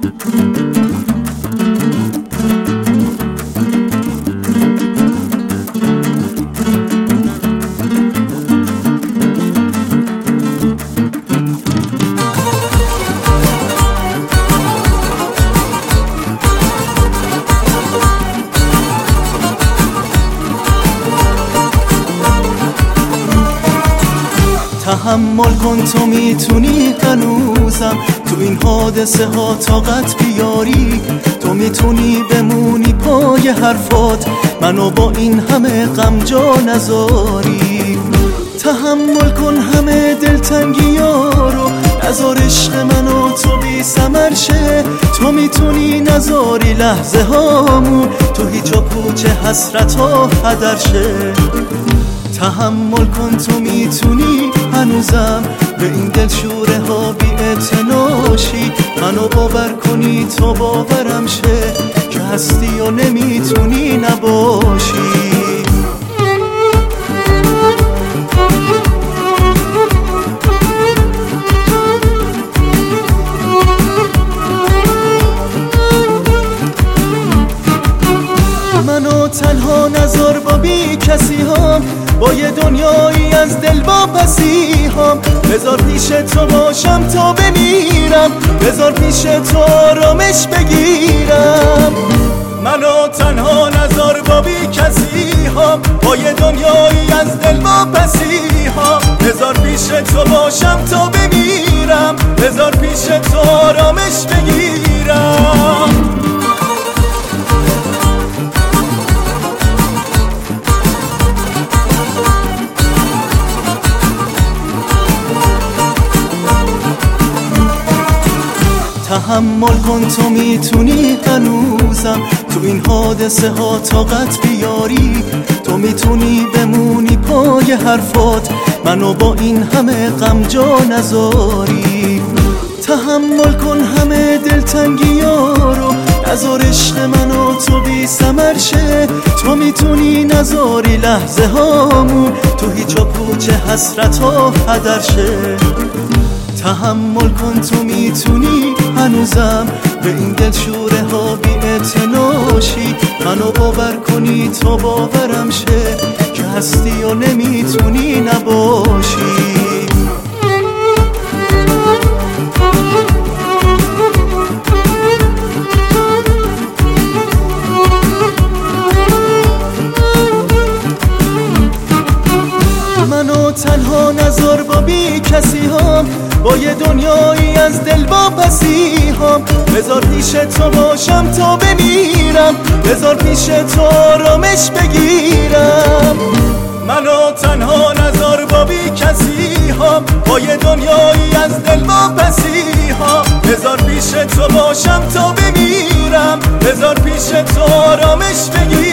تحمل کن تو میتونی هنوزم تو این حادثه ها طاقت بیاری، تو میتونی بمونی پای حرفات منو با این همه غم جا نذاری. تحمل کن همه دلتنگی ها رو، نذار عشق منو تو بی ثمر شه، تو میتونی نذاری لحظه هامون تو هیچ و پوچ حسرت ها هدر شه. تحمل کن تو میتونی هنوزم به این دلشوره ها بی اعتناشی، منو باور کنی تو باورم شه که هستی و نمیتونی نباشی. منو تنها نذار با بی کسی هم، با یه دنیایی از دل واپسی هم، بذار پیش تو باشم تا بمیرم، بذار پیش تو آرامش بگیرم. منو تنها نذار با بی کسی هم، با یه دنیایی از دل واپسی هم، بذار پیش تو باشم تا بمیرم، بذار پیش تو آرامش بگیرم. تحمل کن تو میتونی هنوزم تو این حادثه ها طاقت بیاری، تو میتونی بمونی پای حرفات منو با این همه غم جا نذاری. تحمل کن همه دلتنگی ها رو، نذار عشق منو تو بی ثمر شه، تو میتونی نذاری لحظه هامون تو هیچ و پوچ حسرت ها هدر شه. تحمل کن تو میتونی هنوزم به این دلشوره ها بی اعتناشی، منو باور کنی تو باورم شه که هستی و نمیتونی نباشی. منو تنها نذار با بی کسی هم، با یه دنیایی از دل واپسی هم، بذار پیش تو باشم تا بمیرم، بذار پیش تو آرامش بگیرم. منو تنها نذار با بی کسی هم، با یه دنیایی از دل واپسی هم، بذار پیش تو باشم تا بمیرم، بذار پیش تو آرامش بگیرم.